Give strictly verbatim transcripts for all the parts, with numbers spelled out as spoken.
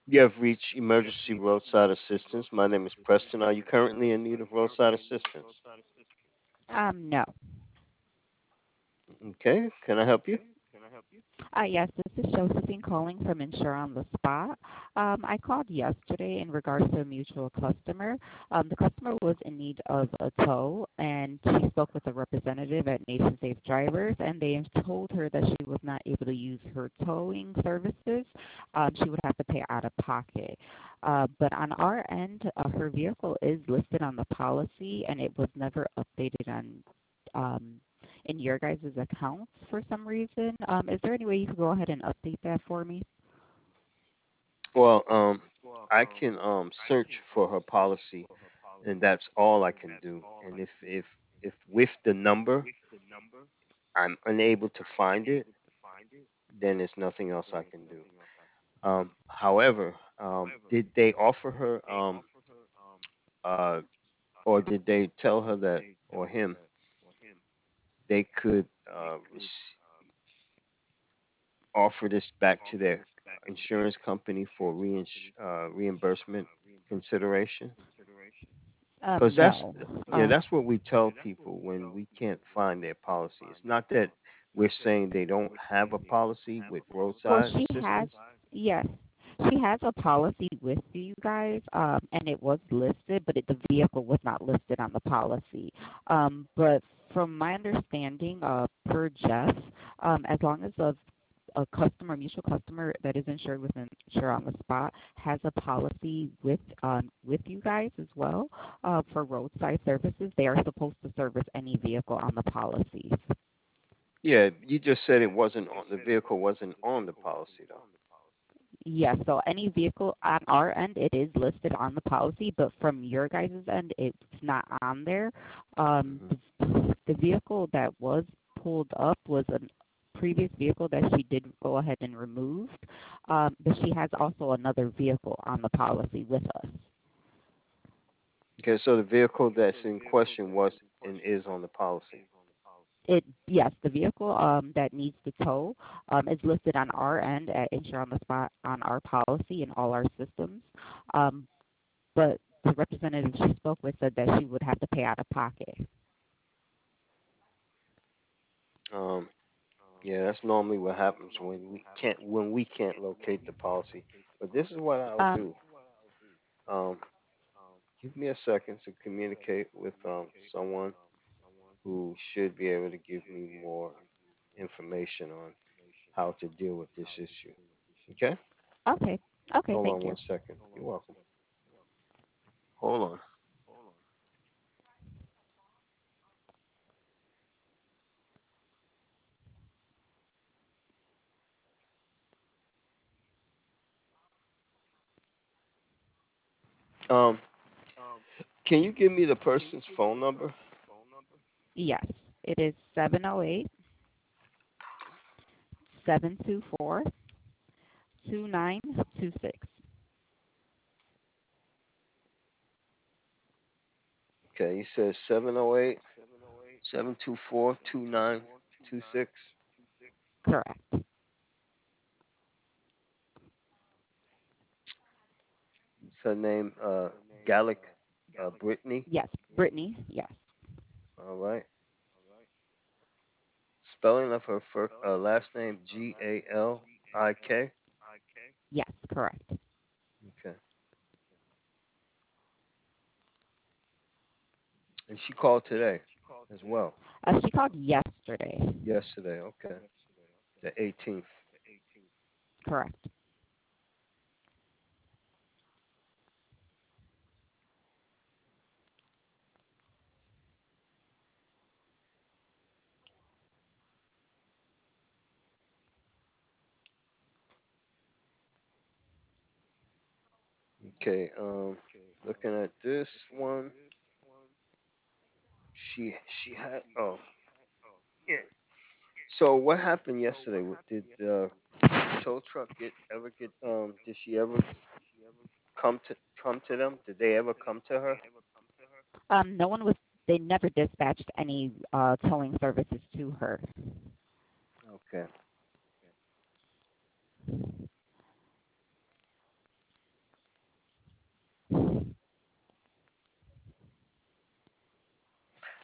You have reached emergency roadside assistance. My name is Preston. Are you currently in need of roadside assistance? Um, no. Okay, can I help you? Uh, yes, this is Josephine calling from Insure on the Spot. Um, I called yesterday in regards to a mutual customer. Um, the customer was in need of a tow, and she spoke with a representative at Nation Safe Drivers, and they told her that she was not able to use her towing services. Um, she would have to pay out of pocket. Uh, but on our end, uh, her vehicle is listed on the policy, and it was never updated on um, in your guys' accounts for some reason. Um, is there any way you could go ahead and update that for me? Well, um, I can um search for her policy, and that's all I can do. And if if if with the number I'm unable to find it, then there's nothing else I can do. Um, however, um, did they offer her um uh or did they tell her that or him they could uh rec- offer this back to their insurance company for reins- uh, reimbursement consideration? Because Um, that's no. yeah, Uh, that's what we tell people when we can't find their policy. It's not that we're saying they don't have a policy with well, roadside she has, assistance. yes, she has a policy with you guys, um, and it was listed, but it, the vehicle was not listed on the policy. Um, but from my understanding, uh, per Jeff, um, as long as a a customer, mutual customer that is insured with Insure on the Spot has a policy with um, with you guys as well uh, for roadside services. They are supposed to service any vehicle on the policies. Yeah, you just said it wasn't on the vehicle wasn't on the policy though. Yes, so any vehicle on our end, it is listed on the policy, but from your guys' end, it's not on there. Um, Hmm. the, the vehicle that was pulled up was a previous vehicle that she did go ahead and remove, um, but she has also another vehicle on the policy with us. Okay, so the vehicle that's in question was and is on the policy. It yes, the vehicle um, that needs the tow um, is listed on our end at Insure on the Spot on our policy and all our systems. Um, but the representative she spoke with said that she would have to pay out of pocket. Um, yeah, that's normally what happens when we can't when we can't locate the policy. But this is what I'll Um, do. Um, Give me a second to communicate with um, someone who should be able to give me more information on how to deal with this issue. Okay? okay, okay, Hold on thank one you. second. You're welcome. Hold on. Um, can you give me the person's phone number? Yes, it is seven zero eight seven two four two nine two six. Okay, you said seven zero eight seven two four two nine two six. Correct. It's her name, uh, Gallic uh, Brittany. Yes, Brittany. Yes, All right. Spelling of her first, uh, last name G A L I K. yes, correct. Okay. And she called today as well. Uh, she called yesterday. Yesterday, okay. The eighteenth. Correct. Okay, um looking at this one, she she had oh yeah. So what happened yesterday? What- Did uh the tow truck get ever get um did she ever come to come to them? Did they ever come to her? Um, no one was. They never dispatched any uh, towing services to her. Okay.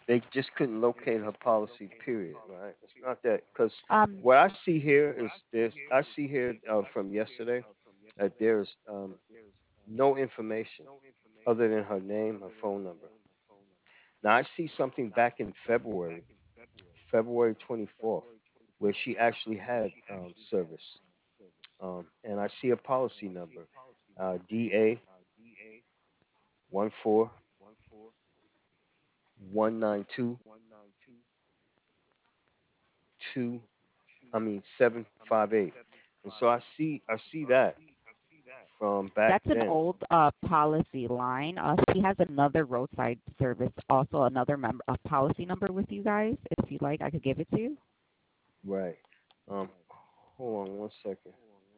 They just couldn't locate her policy. Period. Right? It's not that because Um, what I see here is this. I see here uh, from yesterday that there's um, no information other than her name, her phone number. Now I see something back in February, February twenty-fourth, where she actually had um, service, um, and I see a policy number, uh, D A one four one nine two two. I mean seven five eight, and so I see I see that from back that's an then. old uh, policy line. Uh, she has another roadside service, also another member, a policy number with you guys. If you like, I could give it to you. Right. Um. Hold on one second,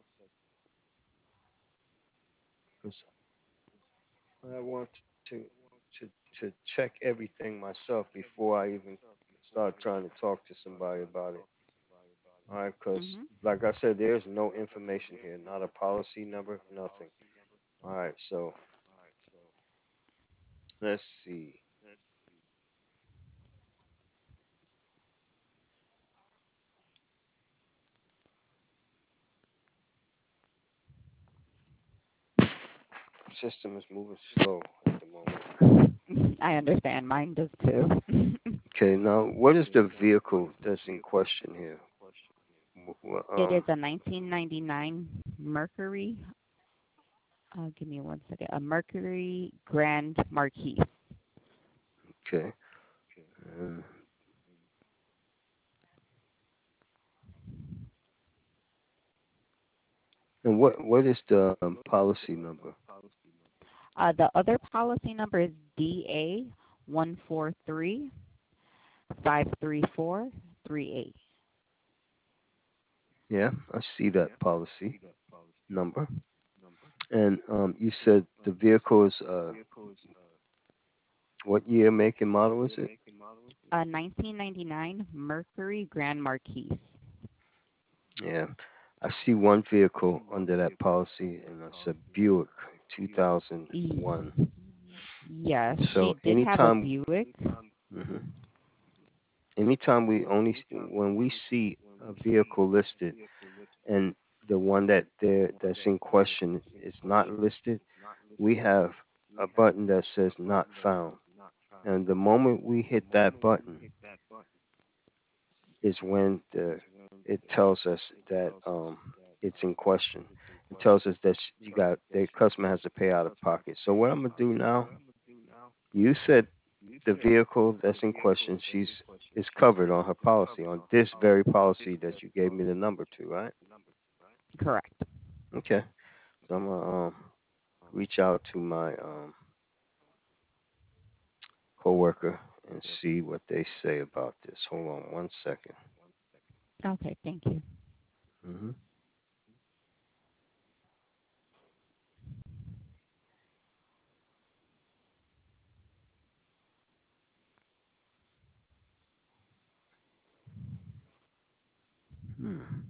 because I want to to to check everything myself before I even start trying to talk to somebody about it. All right, because Hmm. like I said, there's no information here, not a policy number, nothing. All right, so let's see. System is moving slow at the moment. I understand. Mine does too. Okay, now what is the vehicle that's in question here? W- It is Um, a nineteen ninety-nine Mercury. Uh, give me one second. A Mercury Grand Marquis. okay. Um, and what what is the um, policy number? Uh, the other policy number is D A one four three five three four three eight. Yeah, I see that policy number. And um, you said the vehicle is uh, what year, make, and model is it? A nineteen ninety-nine Mercury Grand Marquis. Yeah, I see one vehicle under that policy, and it's a Buick E- two thousand one. Yes, So she did have a anytime, Buick. mhm, anytime we only when we see a vehicle listed and the one that there that's in question is not listed, we have a button that says not found. And the moment we hit that button is when the it tells us that um it's in question. It tells us that you got the customer has to pay out of pocket. So what I'm gonna do now? You said the vehicle that's in question, she's is covered on her policy, on this very policy that you gave me the number to, right? Correct. Okay. So I'm gonna um, reach out to my um, coworker and see what they say about this. Hold on one second. Okay, thank you. Mm-hmm. Hmm.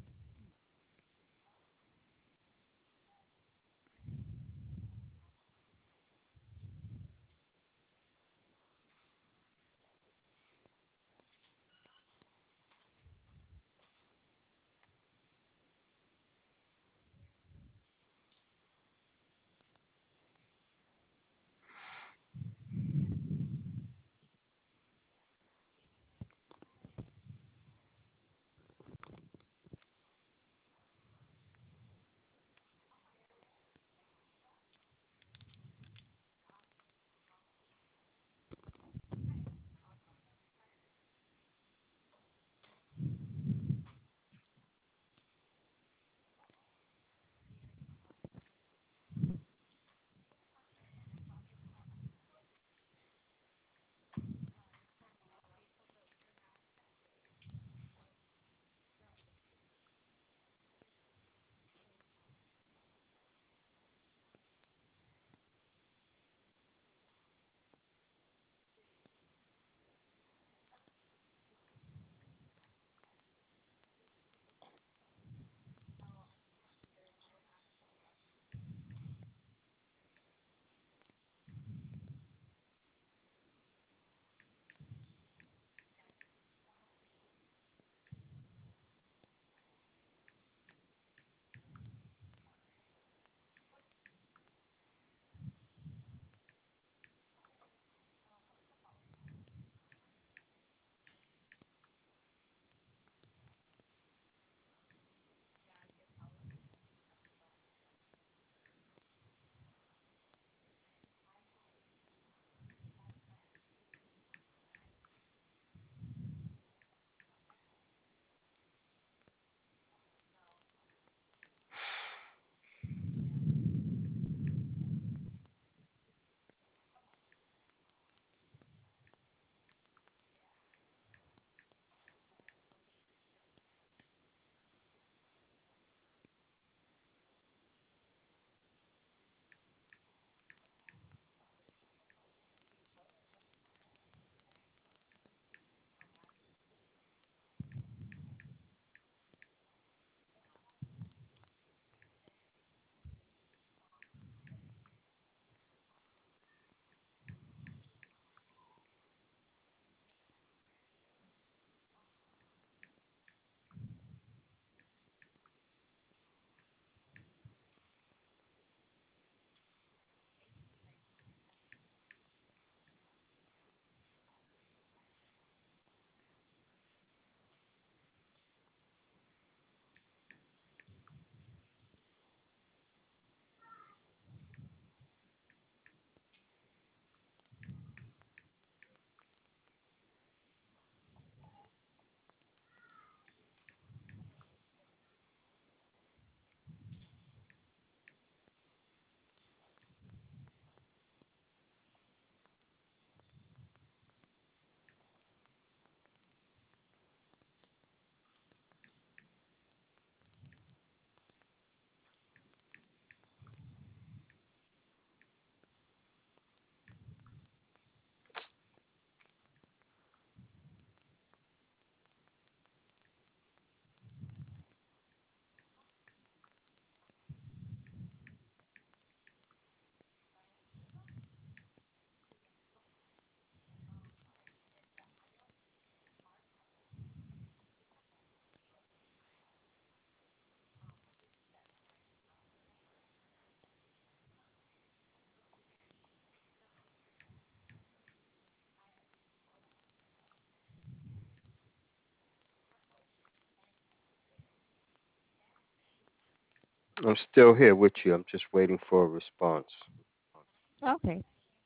I'm still here with you. I'm just waiting for a response. Okay.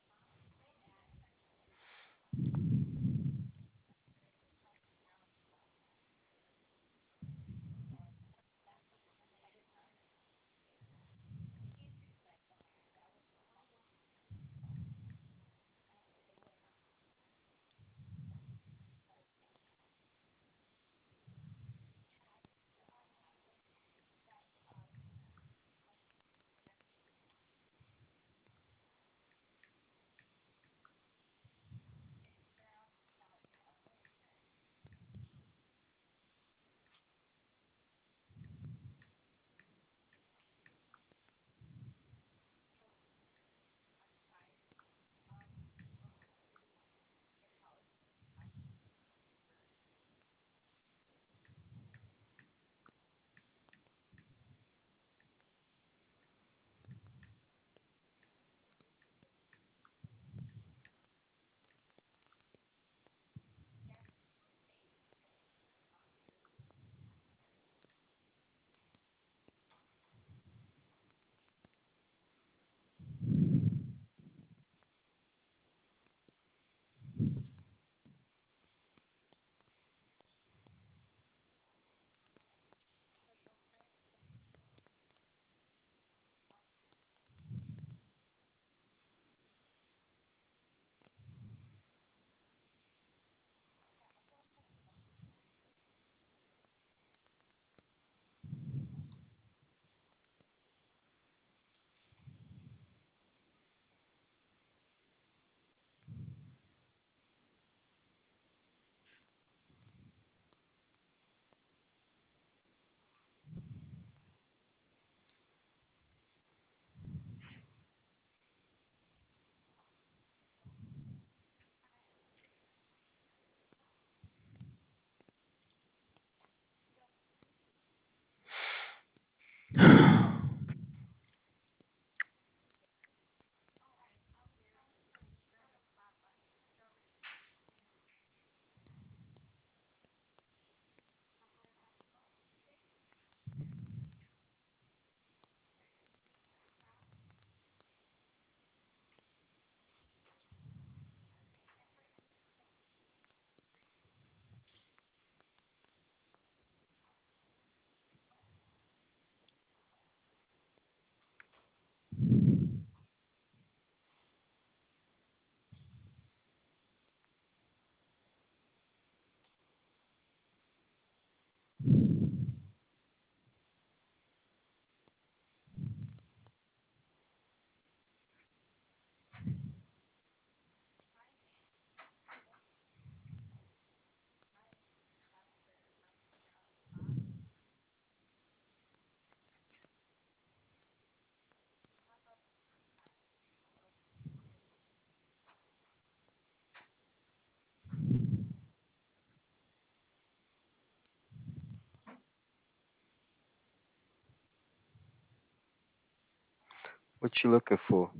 What you looking for?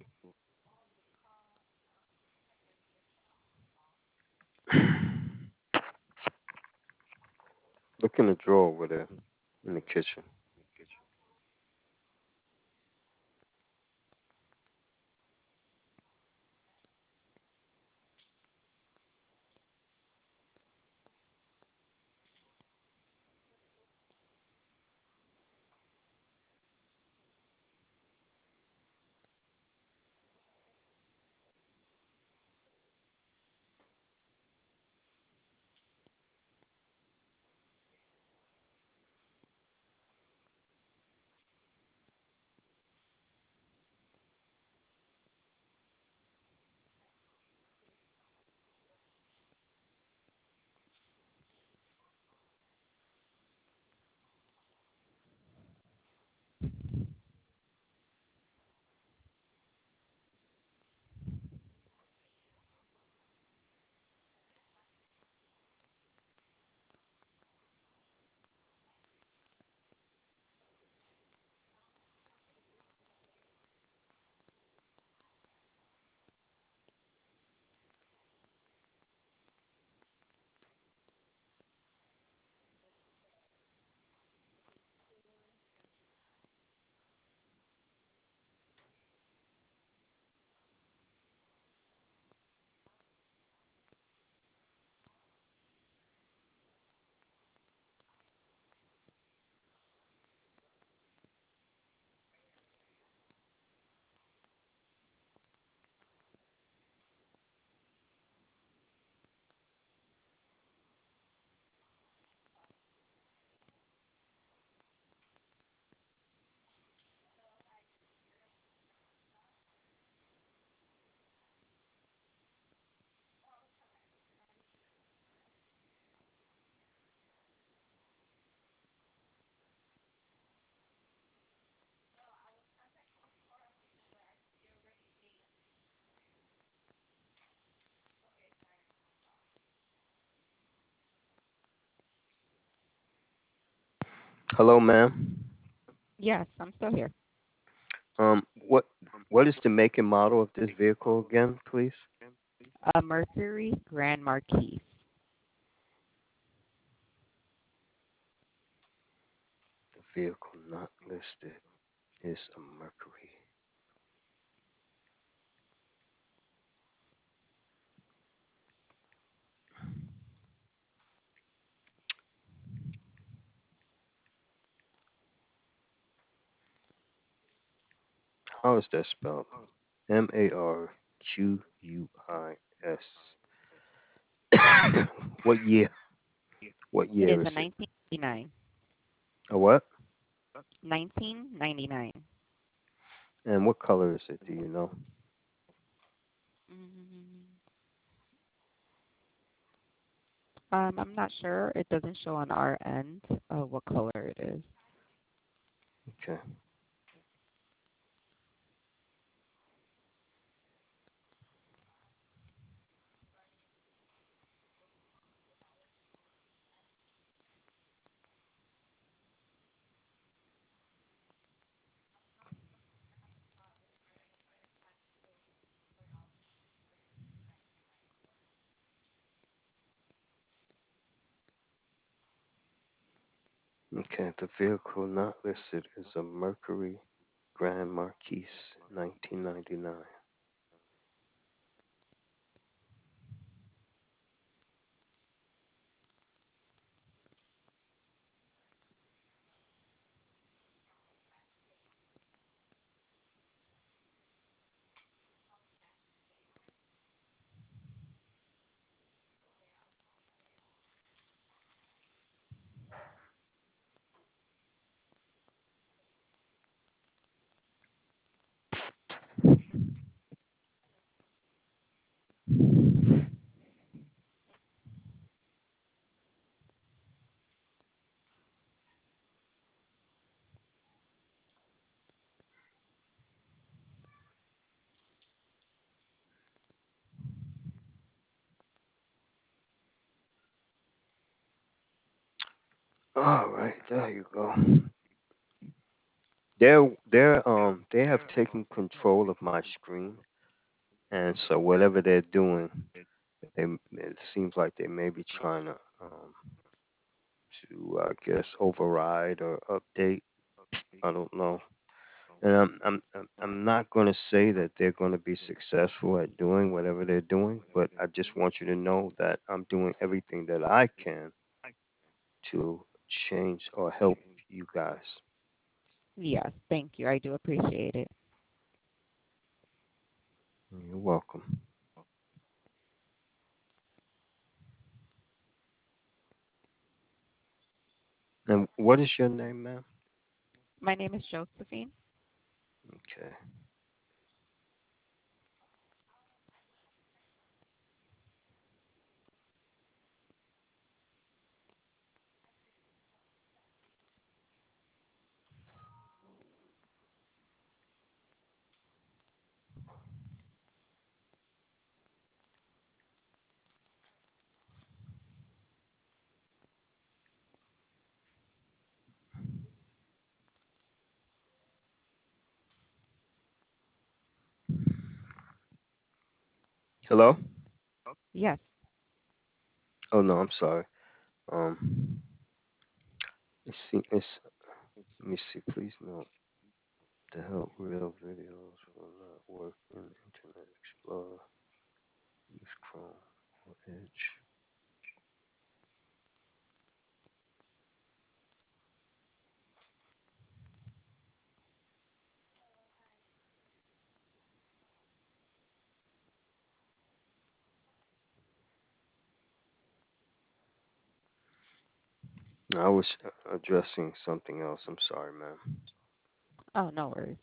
Look in the drawer over there in the kitchen. Hello, ma'am. Yes, I'm still here. Um, what what is the make and model of this vehicle again, please? A Mercury Grand Marquis. The vehicle not listed is a Mercury. How is that spelled? M A R Q U I S. What year? What It year is a is it? nineteen ninety-nine. A what? nineteen ninety-nine. And what color is it? Do you know? Mm, um, I'm not sure. It doesn't show on our end uh, what color it is. Okay. Okay. The vehicle not listed is a Mercury Grand Marquis, nineteen ninety-nine. All right, there you go. They're they're um they have taken control of my screen, and so whatever they're doing, they it seems like they may be trying to um to I guess override or update. I don't know, and I'm I'm I'm I'm not going to say that they're going to be successful at doing whatever they're doing, but I just want you to know that I'm doing everything that I can to change or help you guys. Yes, thank you. I do appreciate it. You're welcome. And what is your name, ma'am? My name is Josephine. Okay. Hello? Yes. Oh no, I'm sorry. Um, let's see. It's, let me see. Please note to help real videos will not work in Internet Explorer. Use Chrome or Edge. I was uh, addressing something else. I'm sorry, ma'am. Oh, no worries.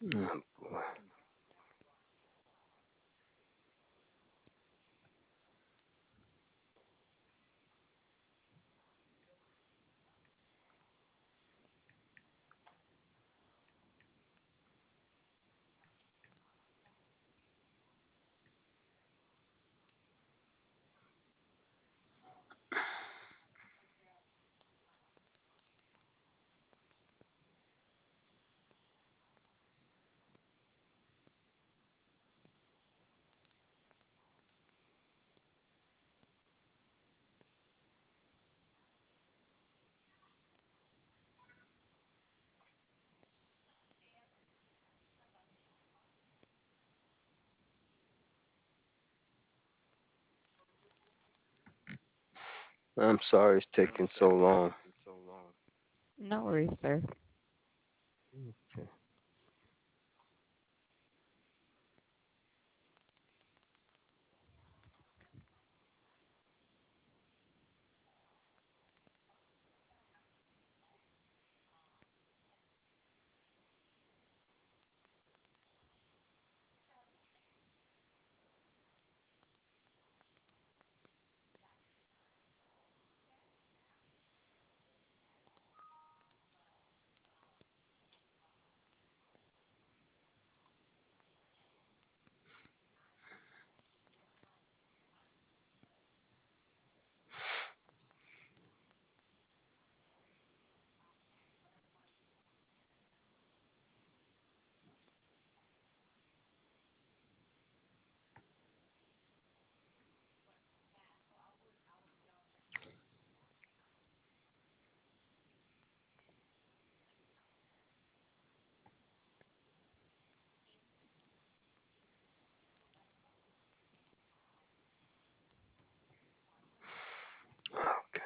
Oh, boy. I'm sorry it's taking so long. No worries, sir. Okay. Okay.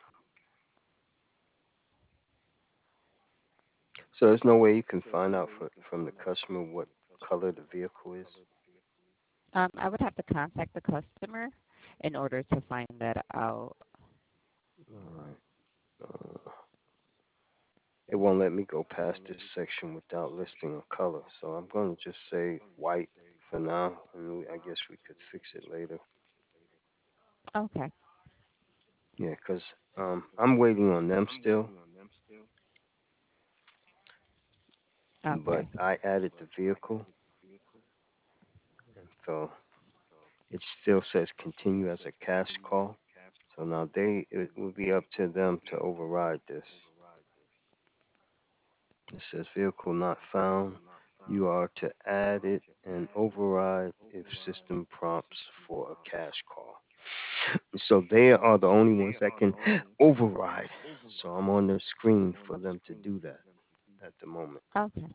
So there's no way you can find out fr from the customer what color the vehicle is. Um, I would have to contact the customer in order to find that out. All right. Uh, it won't let me go past this section without listing a color, so I'm going to just say white for now, and we, I guess we could fix it later. Okay. Yeah, 'cause um, I'm waiting on them still, but Okay. I added the vehicle, and so it still says continue as a cash call. So now they it will be up to them to override this. It says vehicle not found. You are to add it and override if system prompts for a cash call. So they are the only ones that can override. So I'm on their screen for them to do that at the moment. Okay.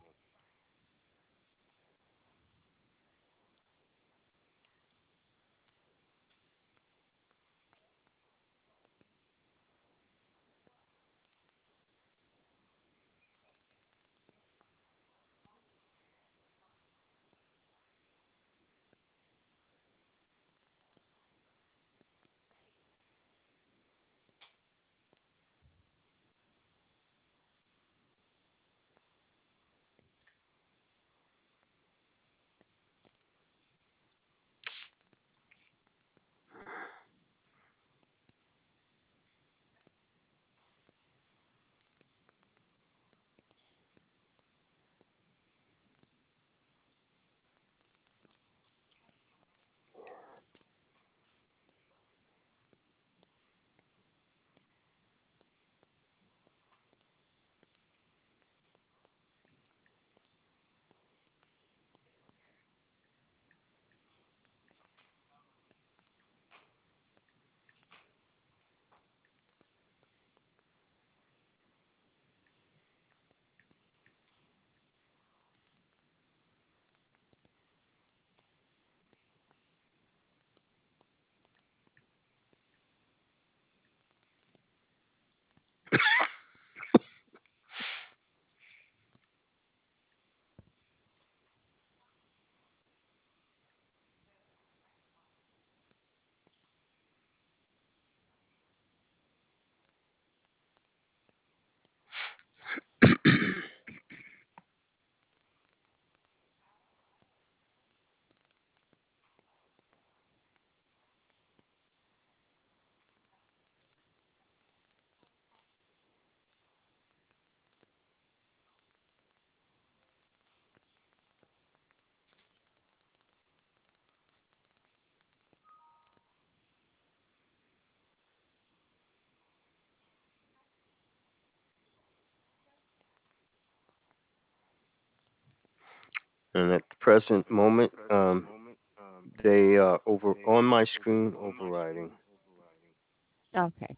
And at the present moment, um, they are over on my screen overriding. Okay.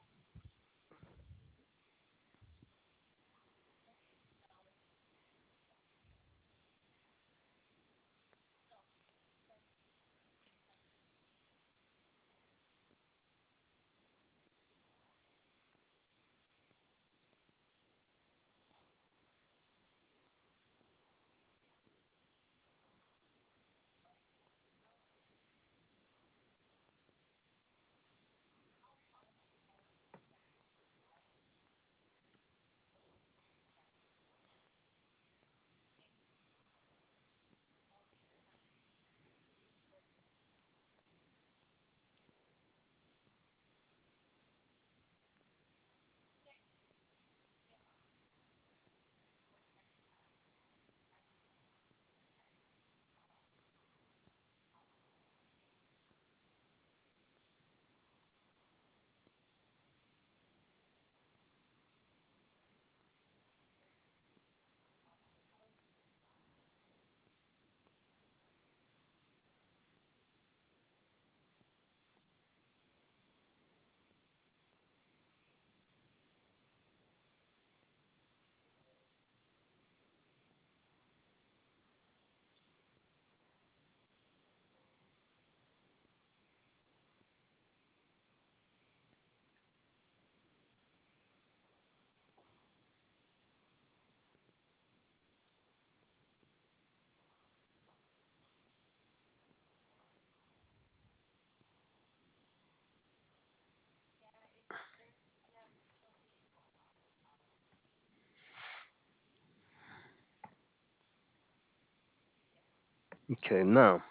Okay, now,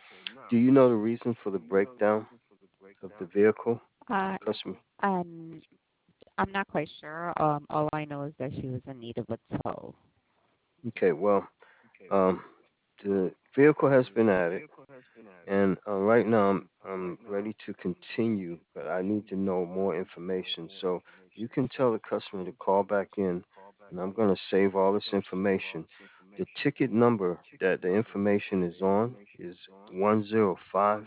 do you know the reason for the breakdown of the vehicle? Uh, Customer. um, I'm not quite sure. Um, all I know is that she was in need of a tow. Okay, well, um, the vehicle has been added, and uh, right now I'm, I'm ready to continue, but I need to know more information. So you can tell the customer to call back in, and I'm going to save all this information. The ticket number that the information is on is one zero five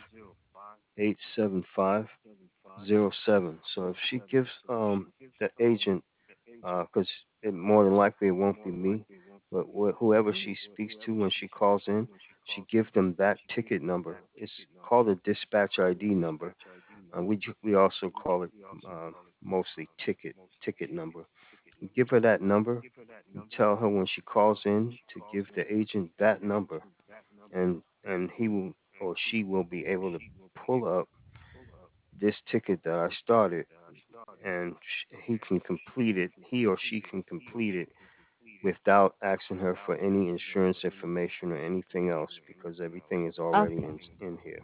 eight seven five zero seven. So if she gives um, the agent, because it more than likely it won't be me, but wh- whoever she speaks to when she calls in, she gives them that ticket number. It's called a dispatch I D number. Uh, we ju- we also call it uh, mostly ticket ticket number. You give her that number. You tell her when she calls in to give the agent that number, and and he will or she will be able to pull up this ticket that I started, and sh- he can complete it. He or she can complete it without asking her for any insurance information or anything else because everything is already Okay. in in here.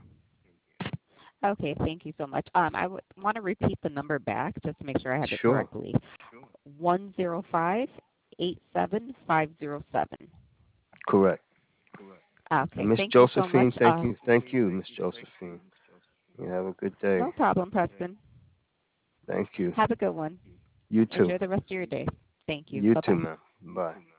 Okay, thank you so much. Um, I would want to repeat the number back just to make sure I have it Sure, correctly. One zero five eight seven five zero seven. correct. And Okay, Miss thank you so much. Josephine, thank Uh, you, thank you, Miss Josephine. You have a good day. no problem, Preston. Thank you. Have a good one. You too. Enjoy the rest of your day. Thank you. You Bye too, bye. ma'am. Bye.